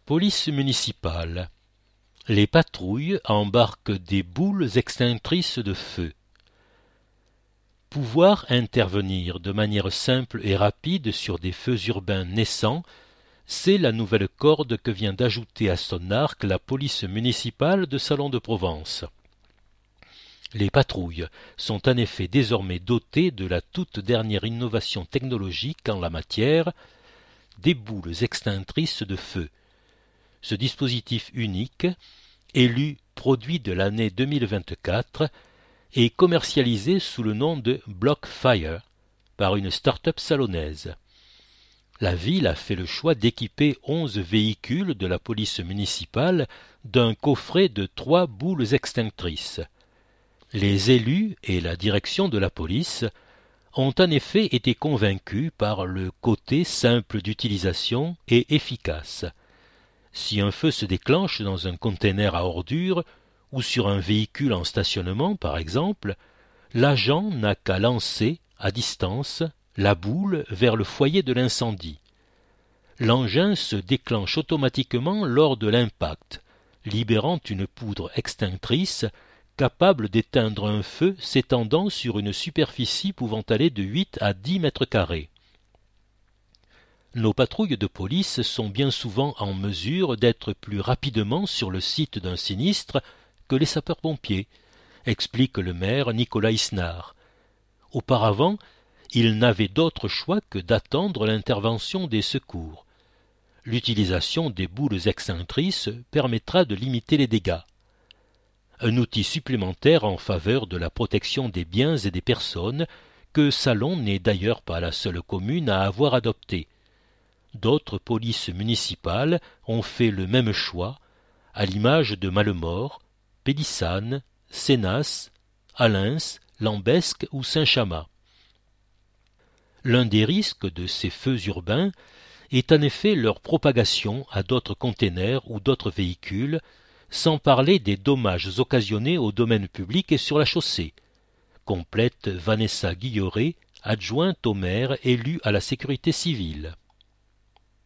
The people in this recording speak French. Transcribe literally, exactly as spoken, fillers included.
Police municipale. Les patrouilles embarquent des boules extinctrices de feu. Pouvoir intervenir de manière simple et rapide sur des feux urbains naissants, c'est la nouvelle corde que vient d'ajouter à son arc la police municipale de Salon de Provence. Les patrouilles sont en effet désormais dotées de la toute dernière innovation technologique en la matière, des boules extinctrices de feu. Ce dispositif unique, élu produit de l'année deux mille vingt-quatre, est commercialisé sous le nom de Blockfire par une start-up salonnaise. La ville a fait le choix d'équiper onze véhicules de la police municipale d'un coffret de trois boules extinctrices. Les élus et la direction de la police ont en effet été convaincus par le côté simple d'utilisation et efficace. Si un feu se déclenche dans un conteneur à ordures ou sur un véhicule en stationnement, par exemple, l'agent n'a qu'à lancer, à distance, la boule vers le foyer de l'incendie. L'engin se déclenche automatiquement lors de l'impact, libérant une poudre extinctrice capable d'éteindre un feu s'étendant sur une superficie pouvant aller de huit à dix mètres carrés. Nos patrouilles de police sont bien souvent en mesure d'être plus rapidement sur le site d'un sinistre que les sapeurs-pompiers, explique le maire Nicolas Isnard. Auparavant, ils n'avaient d'autre choix que d'attendre l'intervention des secours. L'utilisation des boules extinctrices permettra de limiter les dégâts. Un outil supplémentaire en faveur de la protection des biens et des personnes que Salon n'est d'ailleurs pas la seule commune à avoir adopté. D'autres polices municipales ont fait le même choix, à l'image de Malemort, Pélissanne, Sénas, Alens, Lambesc ou Saint-Chamas. L'un des risques de ces feux urbains est en effet leur propagation à d'autres containers ou d'autres véhicules, sans parler des dommages occasionnés au domaine public et sur la chaussée, complète Vanessa Guilleret, adjointe au maire élu à la sécurité civile.